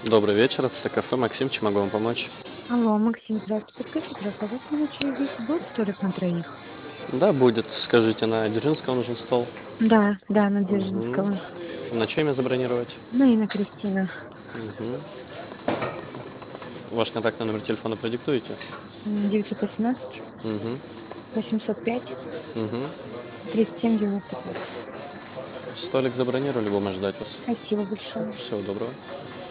Добрый вечер, это кафе Максим, чем могу вам помочь? Алло, Максим, здравствуйте. Подскажите, пожалуйста, у вас на ночью здесь будет столик на троих? Да, будет. Скажите, на Дзержинского нужен стол? Да, на Мгм. Дзержинского. На чье имя забронировать? Ну и на Кристина. Мгм. Ваш контактный номер телефона продиктуете? 918 Мгм. 805 Мгм. 37 95. Столик забронировали, будем ждать вас. Спасибо большое. Всего доброго.